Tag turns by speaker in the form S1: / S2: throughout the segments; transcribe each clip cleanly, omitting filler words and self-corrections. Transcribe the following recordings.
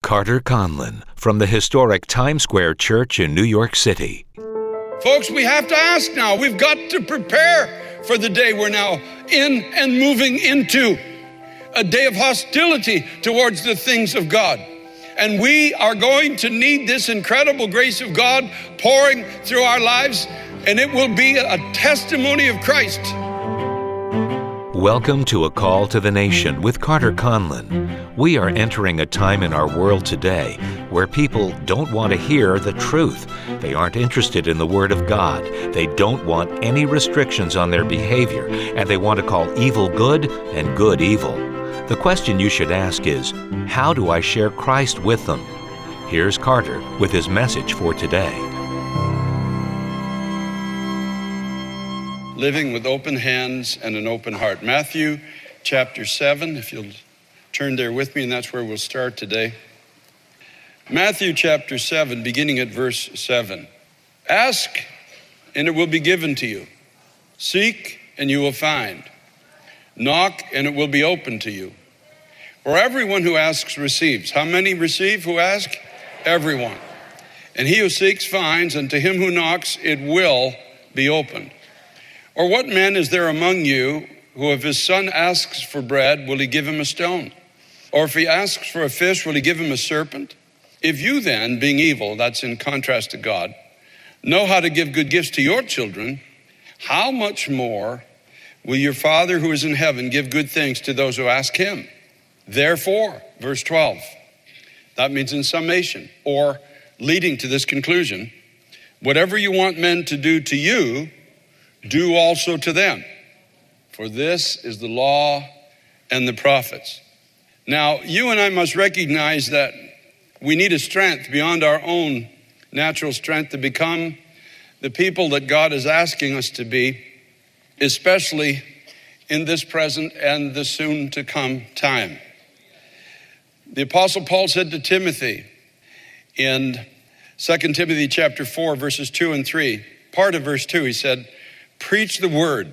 S1: Carter Conlon from the historic Times Square Church in New York City.
S2: Folks, we have to ask now. We've got to prepare for the day we're now in and moving into, a day of hostility towards the things of God. And we are going to need this incredible grace of God pouring through our lives, and it will be a testimony of Christ.
S1: Welcome to A Call to the Nation with Carter Conlon. We are entering a time in our world today where people don't want to hear the truth. They aren't interested in the Word of God. They don't want any restrictions on their behavior, and they want to call evil good and good evil. The question you should ask is, how do I share Christ with them? Here's Carter with his message for today.
S2: Living with open hands and an open heart. Matthew chapter 7, if you'll turn there with me, and that's where we'll start today. Matthew chapter 7, beginning at verse 7. Ask, and it will be given to you. Seek, and you will find. Knock, and it will be open to you. For everyone who asks receives. How many receive who ask? Everyone. And he who seeks finds, and to him who knocks it will be opened. Or what man is there among you who, if his son asks for bread, will he give him a stone? Or if he asks for a fish, will he give him a serpent? If you then, being evil, that's in contrast to God, know how to give good gifts to your children, how much more will your Father who is in heaven give good things to those who ask him? Therefore, verse 12, that means in summation, or leading to this conclusion, whatever you want men to do to you, do also to them. For this is the law and the prophets. Now, you and I must recognize that we need a strength beyond our own natural strength to become the people that God is asking us to be, especially in this present and the soon to come time. The Apostle Paul said to Timothy in 2 Timothy chapter 4, verses 2 and 3, part of verse 2, he said, preach the word.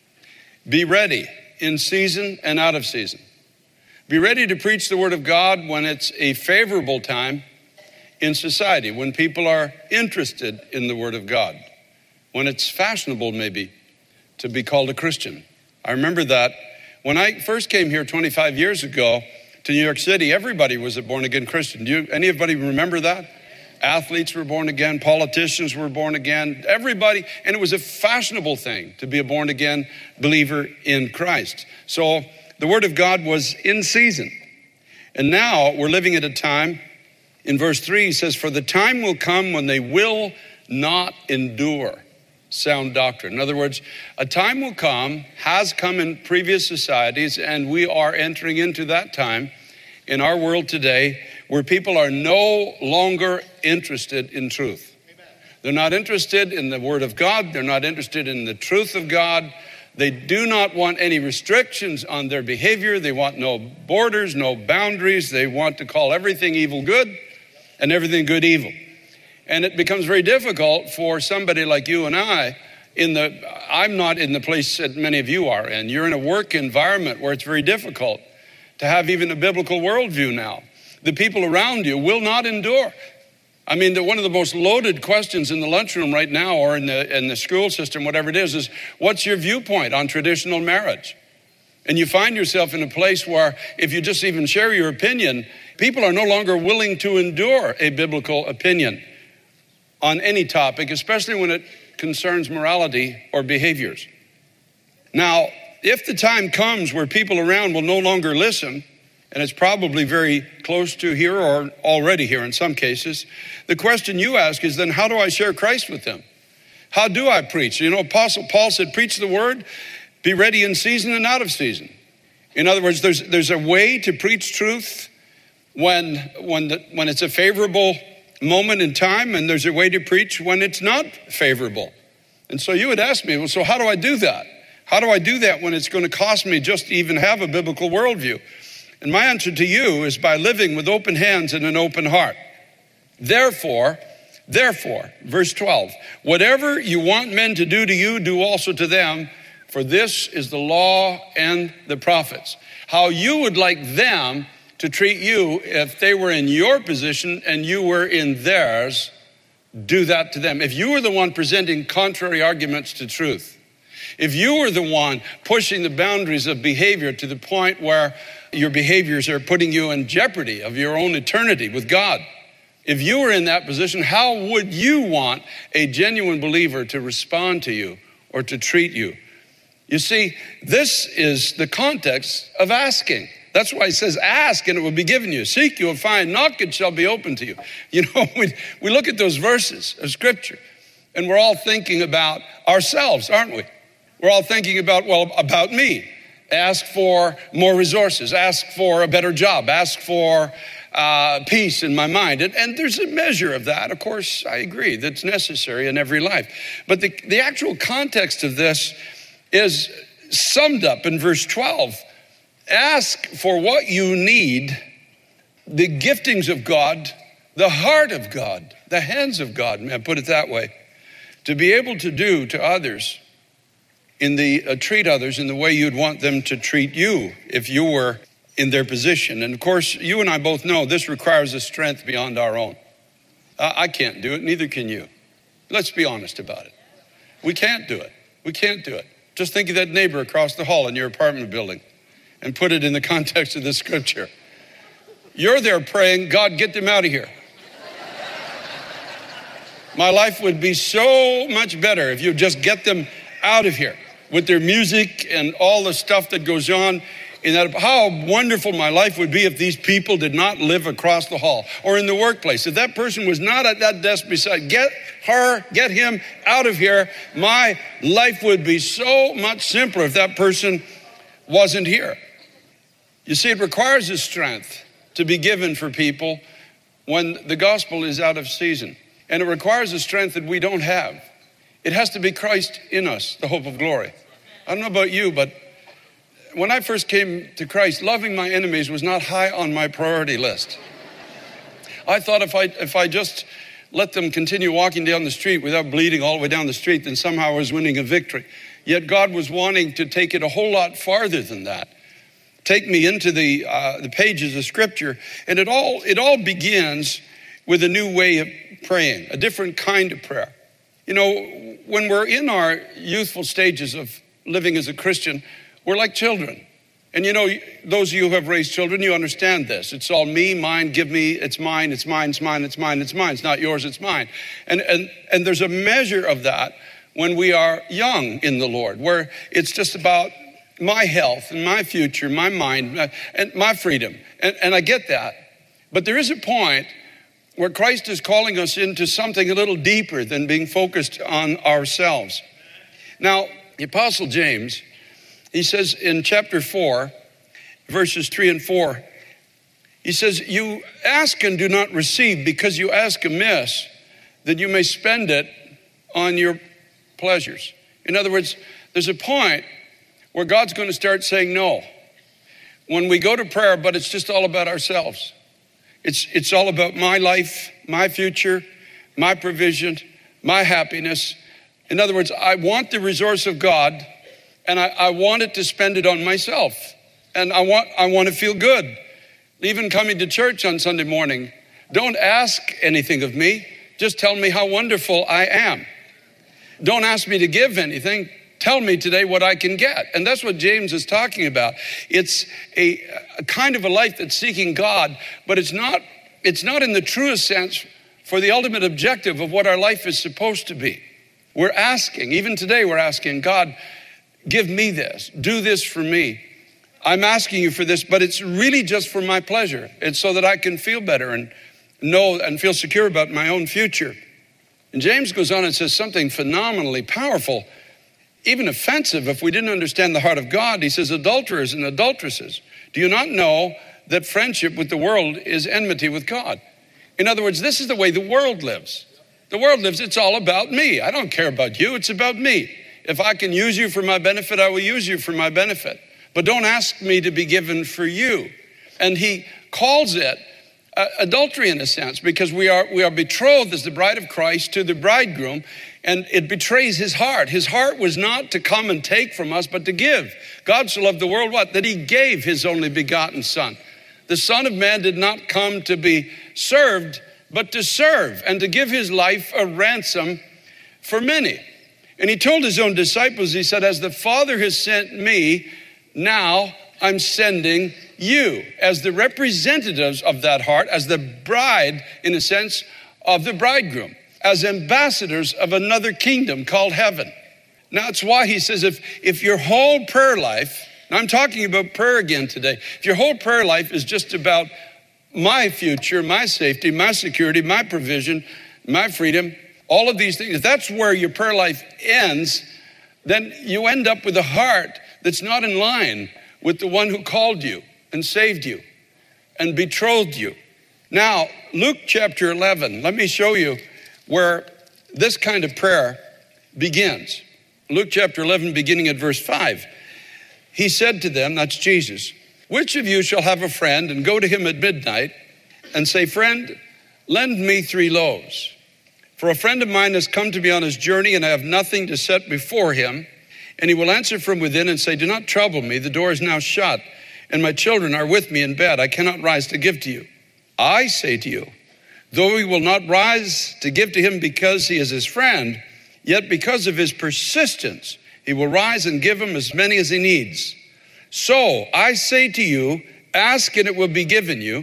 S2: Be ready in season and out of season. Be ready to preach the word of God when it's a favorable time in society, when people are interested in the word of God, when it's fashionable maybe to be called a Christian. I remember that when I first came here 25 years ago to New York City, everybody was a born-again Christian. Anybody remember that? Athletes were born again, politicians were born again, everybody, and it was a fashionable thing to be a born again believer in Christ. So the word of God was in season. And now we're living at a time, in verse 3, he says, for the time will come when they will not endure sound doctrine. In other words, a time will come, has come in previous societies, and we are entering into that time in our world today where people are no longer interested in truth. They're not interested in the word of God. They're not interested in the truth of God. They do not want any restrictions on their behavior. They want no borders, no boundaries. They want to call everything evil good and everything good evil. And it becomes very difficult for somebody like you and I I'm not in the place that many of you are in. You're in a work environment where it's very difficult to have even a biblical worldview now. The people around you will not endure. I mean, one of the most loaded questions in the lunchroom right now or in the school system, whatever it is what's your viewpoint on traditional marriage? And you find yourself in a place where if you just even share your opinion, people are no longer willing to endure a biblical opinion on any topic, especially when it concerns morality or behaviors. Now, if the time comes where people around will no longer listen, and it's probably very close to here or already here in some cases, the question you ask is then, how do I share Christ with them? How do I preach? You know, Apostle Paul said, preach the word, be ready in season and out of season. In other words, there's a way to preach truth when it's a favorable moment in time, and there's a way to preach when it's not favorable. And so you would ask me, well, so how do I do that? How do I do that when it's going to cost me just to even have a biblical worldview? And my answer to you is by living with open hands and an open heart. Therefore, verse 12, whatever you want men to do to you, do also to them, for this is the law and the prophets. How you would like them to treat you if they were in your position and you were in theirs. Do that to them. If you were the one presenting contrary arguments to truth, if you were the one pushing the boundaries of behavior to the point where your behaviors are putting you in jeopardy of your own eternity with God, if you were in that position, how would you want a genuine believer to respond to you or to treat you? You see, this is the context of asking. That's why he says, ask and it will be given you. Seek, you will find. Knock, it shall be open to you. You know, we look at those verses of scripture and we're all thinking about ourselves, aren't we? We're all thinking about, well, about me. Ask for more resources. Ask for a better job. Ask for peace in my mind. And there's a measure of that. Of course, I agree, that's necessary in every life. But the actual context of this is summed up in verse 12. Ask for what you need, the giftings of God, the heart of God, the hands of God, may I put it that way, to be able to do to others, treat others in the way you'd want them to treat you if you were in their position. And of course, you and I both know this requires a strength beyond our own. I can't do it, neither can you. Let's be honest about it. We can't do it. We can't do it. Just think of that neighbor across the hall in your apartment building and put it in the context of this scripture. You're there praying, God, get them out of here. My life would be so much better if you just get them out of here with their music and all the stuff that goes on. In that, how wonderful my life would be if these people did not live across the hall or in the workplace. If that person was not at that desk beside, get him out of here. My life would be so much simpler if that person wasn't here. You see, it requires a strength to be given for people when the gospel is out of season. And it requires a strength that we don't have. It has to be Christ in us, the hope of glory. I don't know about you, but when I first came to Christ, loving my enemies was not high on my priority list. I thought if I just let them continue walking down the street without bleeding all the way down the street, then somehow I was winning a victory. Yet God was wanting to take it a whole lot farther than that. Take me into the pages of scripture, and it all begins with a new way of praying, a different kind of prayer. You know, when we're in our youthful stages of living as a Christian, we're like children. And you know, those of you who have raised children, you understand this. It's all me, mine, give me, it's mine, it's mine, it's mine, it's mine, it's mine. It's not yours, it's mine. And there's a measure of that when we are young in the Lord, where it's just about my health and my future, my mind, and my freedom. And I get that. But there is a point where Christ is calling us into something a little deeper than being focused on ourselves. Now, the Apostle James, he says in chapter 4, verses 3 and 4, he says, you ask and do not receive because you ask amiss, that you may spend it on your pleasures. In other words, there's a point where God's going to start saying no. When we go to prayer, but it's just all about ourselves. It's all about my life, my future, my provision, my happiness. In other words, I want the resource of God, and I want it to spend it on myself. And I want to feel good. Even coming to church on Sunday morning, don't ask anything of me. Just tell me how wonderful I am. Don't ask me to give anything. Tell me today what I can get. And that's what James is talking about. It's a kind of a life that's seeking God, but it's not in the truest sense for the ultimate objective of what our life is supposed to be. We're asking, even today we're asking, God, give me this, do this for me. I'm asking you for this, but it's really just for my pleasure. It's so that I can feel better and know and feel secure about my own future. And James goes on and says something phenomenally powerful, even offensive if we didn't understand the heart of God. He says, adulterers and adulteresses, do you not know that friendship with the world is enmity with God? In other words, this is the way the world lives. The world lives, it's all about me. I don't care about you, it's about me. If I can use you for my benefit, I will use you for my benefit. But don't ask me to be given for you. And he calls it adultery in a sense, because we are betrothed as the bride of Christ to the bridegroom, and it betrays his heart. His heart was not to come and take from us, but to give. God so loved the world, what? That he gave his only begotten son, The Son of Man did not come to be served, but to serve and to give his life a ransom for many. And he told his own disciples, he said, as the Father has sent me, now I'm sending you as the representatives of that heart, as the bride, in a sense, of the bridegroom, as ambassadors of another kingdom called heaven. Now, that's why he says, if your whole prayer life, and I'm talking about prayer again today, if your whole prayer life is just about my future, my safety, my security, my provision, my freedom, all of these things, if that's where your prayer life ends, then you end up with a heart that's not in line with the one who called you and saved you and betrothed you. Now, Luke chapter 11, let me show you where this kind of prayer begins. Luke chapter 11, beginning at verse 5. He said to them, that's Jesus, which of you shall have a friend and go to him at midnight and say, friend, lend me 3 loaves. For a friend of mine has come to me on his journey and I have nothing to set before him. And he will answer from within and say, do not trouble me. The door is now shut and my children are with me in bed. I cannot rise to give to you. I say to you, though he will not rise to give to him because he is his friend, yet because of his persistence, he will rise and give him as many as he needs. So I say to you, ask and it will be given you.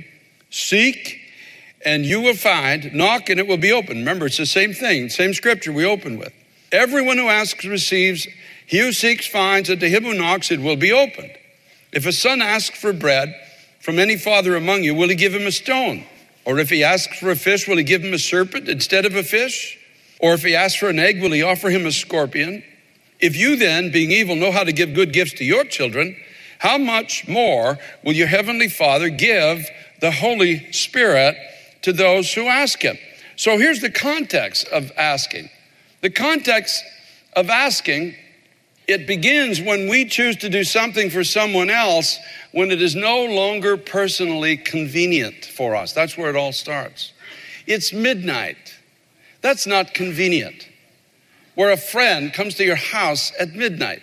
S2: Seek and you will find. Knock and it will be opened. Remember, it's the same thing, same scripture we open with. Everyone who asks receives. He who seeks finds, and to him who knocks it will be opened. If a son asks for bread from any father among you, will he give him a stone? Or if he asks for a fish, will he give him a serpent instead of a fish? Or if he asks for an egg, will he offer him a scorpion? If you then, being evil, know how to give good gifts to your children, how much more will your heavenly Father give the Holy Spirit to those who ask him? So here's the context of asking. The context of asking, it begins when we choose to do something for someone else when it is no longer personally convenient for us. That's where it all starts. It's midnight. That's not convenient. Where a friend comes to your house at midnight.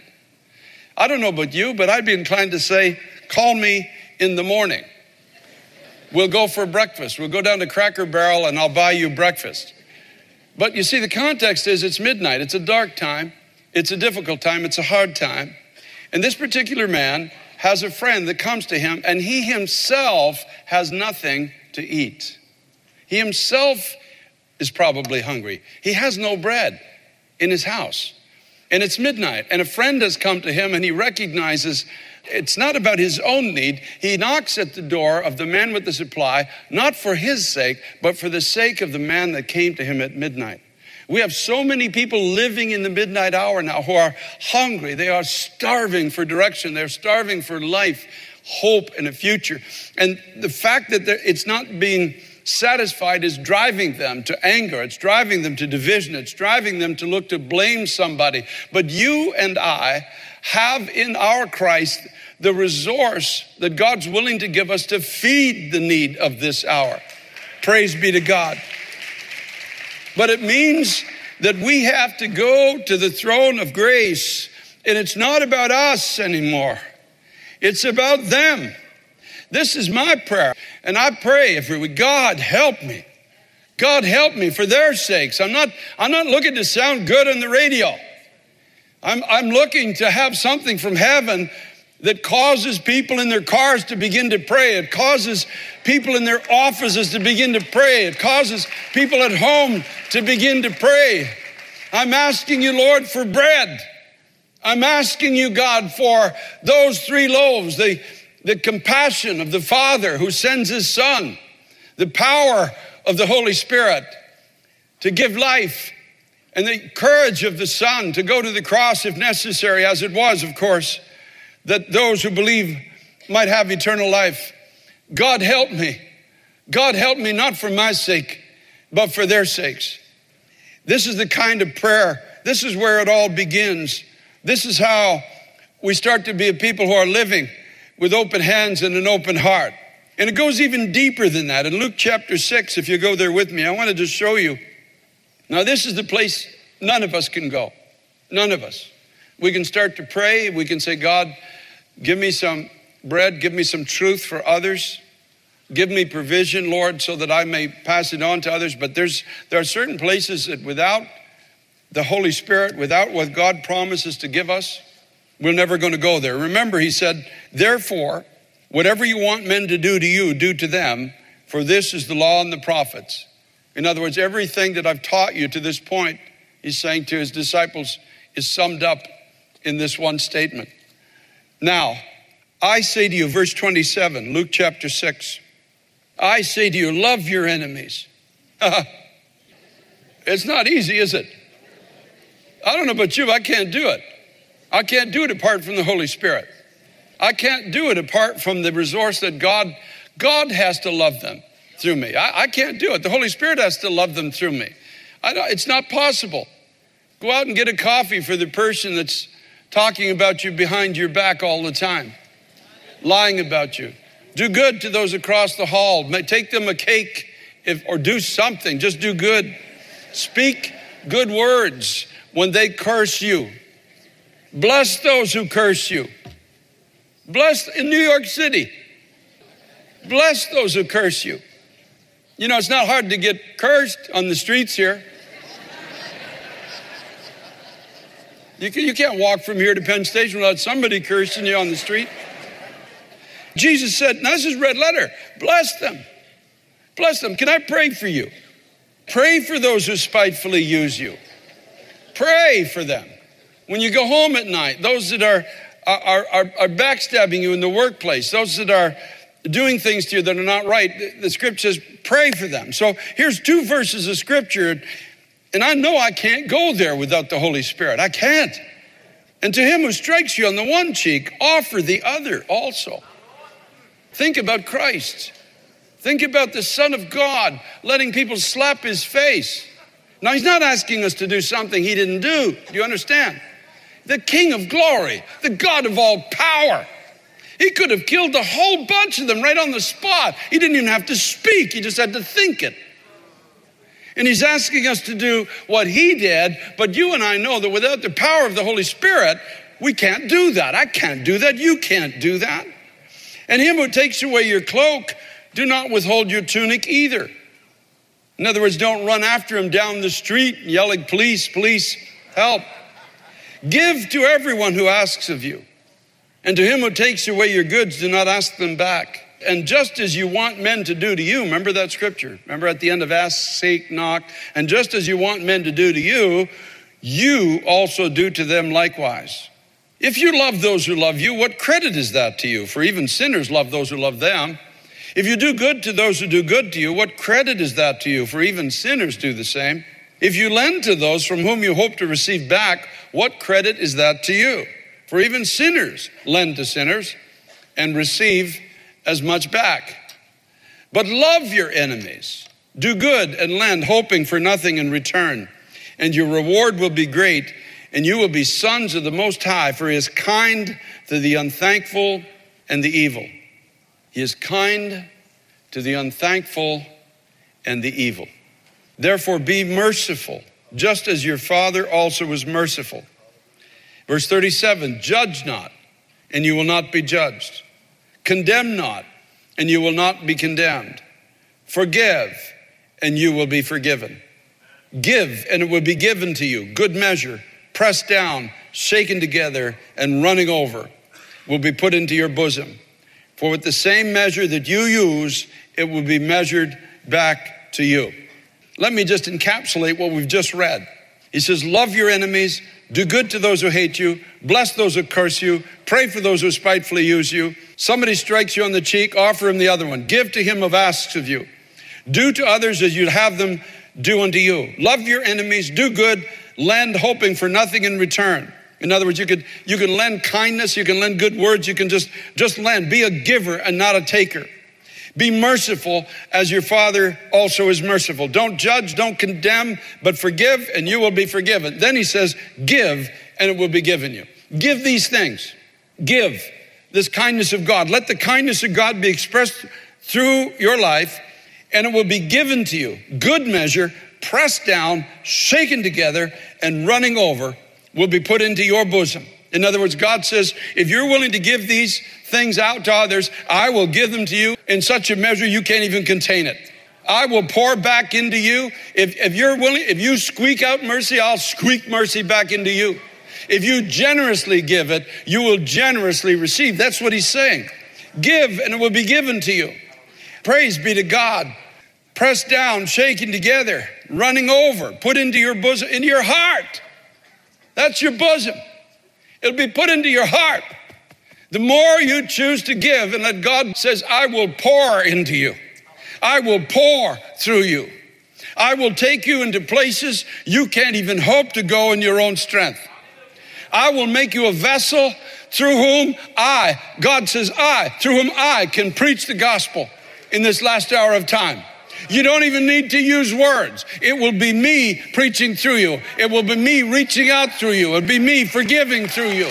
S2: I don't know about you, but I'd be inclined to say, call me in the morning. We'll go for breakfast. We'll go down to Cracker Barrel and I'll buy you breakfast. But you see, the context is it's midnight. It's a dark time. It's a difficult time. It's a hard time. And this particular man has a friend that comes to him and he himself has nothing to eat. He himself is probably hungry. He has no bread in his house. And it's midnight and a friend has come to him and he recognizes it's not about his own need. He knocks at the door of the man with the supply, not for his sake, but for the sake of the man that came to him at midnight. We have so many people living in the midnight hour now who are hungry. They are starving for direction. They're starving for life, hope, and a future. And the fact that it's not being satisfied is driving them to anger. It's driving them to division. It's driving them to look to blame somebody. But you and I have in our Christ the resource that God's willing to give us to feed the need of this hour. Praise be to God. But it means that we have to go to the throne of grace, and it's not about us anymore. It's about them. This is my prayer, and I pray God help me. God help me for their sakes. I'm not looking to sound good on the radio. I'm looking to have something from heaven that causes people in their cars to begin to pray. It causes people in their offices to begin to pray. It causes people at home to begin to pray. I'm asking you, Lord, for bread. I'm asking you, God, for those 3 loaves, the compassion of the Father who sends his Son, the power of the Holy Spirit to give life, and the courage of the Son to go to the cross if necessary, as it was, of course, that those who believe might have eternal life. God help me. God help me, not for my sake, but for their sakes. This is the kind of prayer. This is where it all begins. This is how we start to be a people who are living with open hands and an open heart. And it goes even deeper than that. In Luke chapter 6, if you go there with me, I want to just show you. Now, this is the place none of us can go. None of us. We can start to pray. We can say, God, give me some bread. Give me some truth for others. Give me provision, Lord, so that I may pass it on to others. But there are certain places that without the Holy Spirit, without what God promises to give us, we're never going to go there. Remember, he said, therefore, whatever you want men to do to you, do to them, for this is the law and the prophets. In other words, everything that I've taught you to this point, he's saying to his disciples, is summed up in this one statement. Now, I say to you, verse 27, Luke chapter 6, I say to you, love your enemies. It's not easy, is it? I don't know about you, but I can't do it. I can't do it apart from the Holy Spirit. I can't do it apart from the resource that God has to love them through me. I can't do it. The Holy Spirit has to love them through me. It's not possible. Go out and get a coffee for the person that's talking about you behind your back all the time, lying about you. Do good to those across the hall. Take them a cake or do something. Just do good. Speak good words when they curse you. Bless those who curse you. Bless in New York City. Bless those who curse you. You know, it's not hard to get cursed on the streets here. You can't walk from here to Penn Station without somebody cursing you on the street. Jesus said, now this is red letter, bless them. Bless them. Can I pray for you? Pray for those who spitefully use you. Pray for them. When you go home at night, those that are backstabbing you in the workplace, those that are doing things to you that are not right, the scripture says, pray for them. So here's 2 verses of scripture, and I know I can't go there without the Holy Spirit. I can't. And to him who strikes you on the one cheek, offer the other also. Think about Christ. Think about the Son of God letting people slap his face. Now, he's not asking us to do something he didn't do. Do you understand? The King of glory, the God of all power. He could have killed a whole bunch of them right on the spot. He didn't even have to speak. He just had to think it. And he's asking us to do what he did, but you and I know that without the power of the Holy Spirit, we can't do that. I can't do that. You can't do that. And him who takes away your cloak, do not withhold your tunic either. In other words, don't run after him down the street yelling, police, police, help. Give to everyone who asks of you. And to him who takes away your goods, do not ask them back. And just as you want men to do to you, remember that scripture? Remember at the end of ask, seek, knock. And just as you want men to do to you, you also do to them likewise. If you love those who love you, what credit is that to you? For even sinners love those who love them. If you do good to those who do good to you, what credit is that to you? For even sinners do the same. If you lend to those from whom you hope to receive back, what credit is that to you? For even sinners lend to sinners and receive as much back. But love your enemies. Do good and lend, hoping for nothing in return. And your reward will be great, and you will be sons of the Most High, for he is kind to the unthankful and the evil. He is kind to the unthankful and the evil. Therefore be merciful, just as your Father also was merciful. Verse 37, judge not, and you will not be judged. Condemn not, and you will not be condemned. Forgive, and you will be forgiven. Give, and it will be given to you. Good measure, pressed down, shaken together, and running over, will be put into your bosom. For with the same measure that you use, it will be measured back to you. Let me just encapsulate what we've just read. He says, love your enemies, do good to those who hate you, bless those who curse you, pray for those who spitefully use you. Somebody strikes you on the cheek, offer him the other one. Give to him who asks of you. Do to others as you'd have them do unto you. Love your enemies, do good, lend, hoping for nothing in return. In other words, you can lend kindness, you can lend good words, you can just lend. Be a giver and not a taker. Be merciful as your Father also is merciful. Don't judge, don't condemn, but forgive and you will be forgiven. Then he says, give and it will be given you. Give these things. Give this kindness of God. Let the kindness of God be expressed through your life and it will be given to you. Good measure, pressed down, shaken together, and running over will be put into your bosom. In other words, God says, if you're willing to give these things out to others, I will give them to you in such a measure you can't even contain it. I will pour back into you. If you're willing, if you squeak out mercy, I'll squeak mercy back into you. If you generously give it, you will generously receive. That's what he's saying. Give and it will be given to you. Praise be to God. Pressed down, shaken together, running over, put into your bosom, into your heart. That's your bosom. It'll be put into your heart. The more you choose to give and let God says, I will pour into you. I will pour through you. I will take you into places you can't even hope to go in your own strength. I will make you a vessel through whom God says through whom I can preach the gospel in this last hour of time. You don't even need to use words. It will be me preaching through you. It will be me reaching out through you. It'll be me forgiving through you.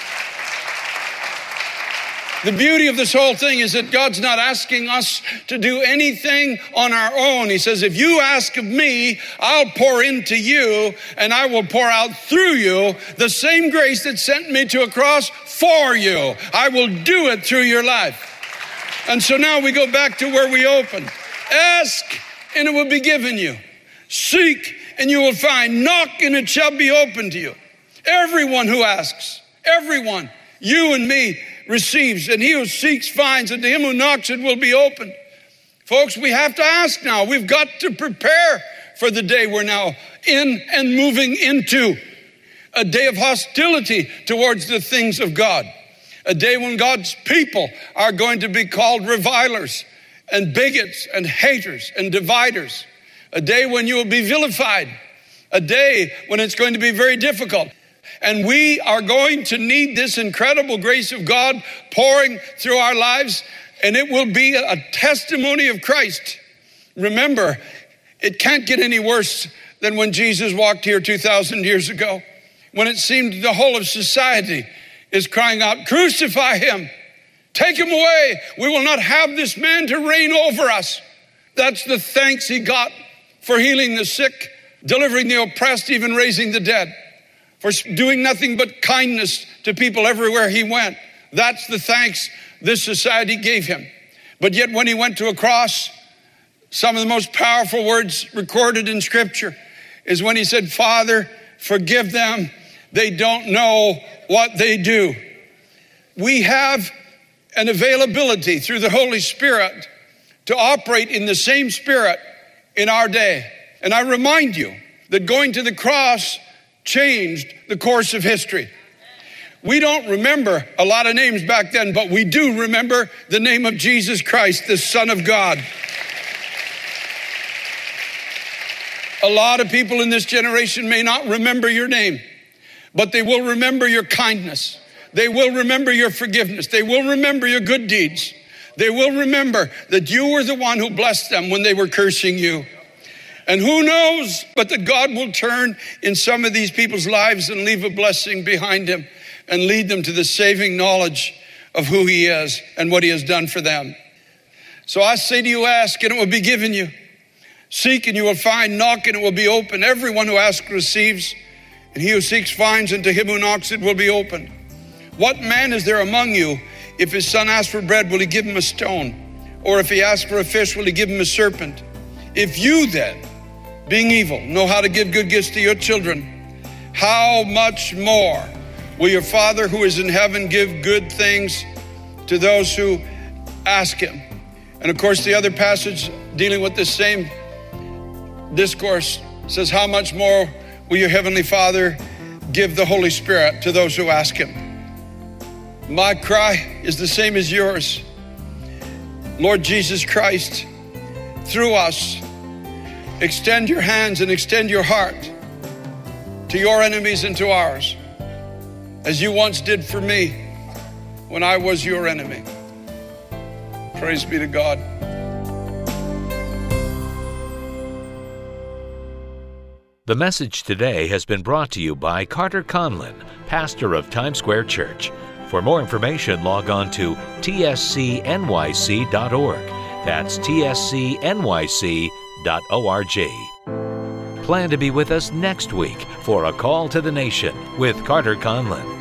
S2: The beauty of this whole thing is that God's not asking us to do anything on our own. He says, if you ask of me, I'll pour into you and I will pour out through you the same grace that sent me to a cross for you. I will do it through your life. And so now we go back to where we opened. Ask and it will be given you. Seek and you will find. Knock and it shall be opened to you. Everyone who asks, everyone, you and me, receives, and he who seeks finds, and to him who knocks it will be opened. Folks, we have to ask now. We've got to prepare for the day we're now in and moving into. A day of hostility towards the things of God. A day when God's people are going to be called revilers and bigots and haters and dividers. A day when you will be vilified. A day when it's going to be very difficult. And we are going to need this incredible grace of God pouring through our lives, and it will be a testimony of Christ. Remember, it can't get any worse than when Jesus walked here 2,000 years ago, when it seemed the whole of society is crying out, crucify him, take him away. We will not have this man to reign over us. That's the thanks he got for healing the sick, delivering the oppressed, even raising the dead. For doing nothing but kindness to people everywhere he went. That's the thanks this society gave him. But yet when he went to a cross, some of the most powerful words recorded in Scripture is when he said, Father, forgive them. They don't know what they do. We have an availability through the Holy Spirit to operate in the same Spirit in our day. And I remind you that going to the cross changed the course of history. We don't remember a lot of names back then, but we do remember the name of Jesus Christ, the Son of God. A lot of people in this generation may not remember your name, but they will remember your kindness. They will remember your forgiveness. They will remember your good deeds. They will remember that you were the one who blessed them when they were cursing you. And who knows but that God will turn in some of these people's lives and leave a blessing behind him and lead them to the saving knowledge of who he is and what he has done for them. So I say to you, ask and it will be given you. Seek and you will find. Knock and it will be open. Everyone who asks receives, and he who seeks finds, and to him who knocks it will be opened. What man is there among you, if his son asks for bread, will he give him a stone? Or if he asks for a fish, will he give him a serpent? If you then, being evil, know how to give good gifts to your children, how much more will your Father who is in heaven give good things to those who ask him? And of course, the other passage dealing with this same discourse says, how much more will your Heavenly Father give the Holy Spirit to those who ask him? My cry is the same as yours. Lord Jesus Christ, through us, extend your hands and extend your heart to your enemies and to ours, as you once did for me when I was your enemy. Praise be to God.
S1: The message today has been brought to you by Carter Conlon, pastor of Times Square Church. For more information, log on to tscnyc.org. That's tscnyc.org. Plan to be with us next week for A Call to the Nation with Carter Conlon.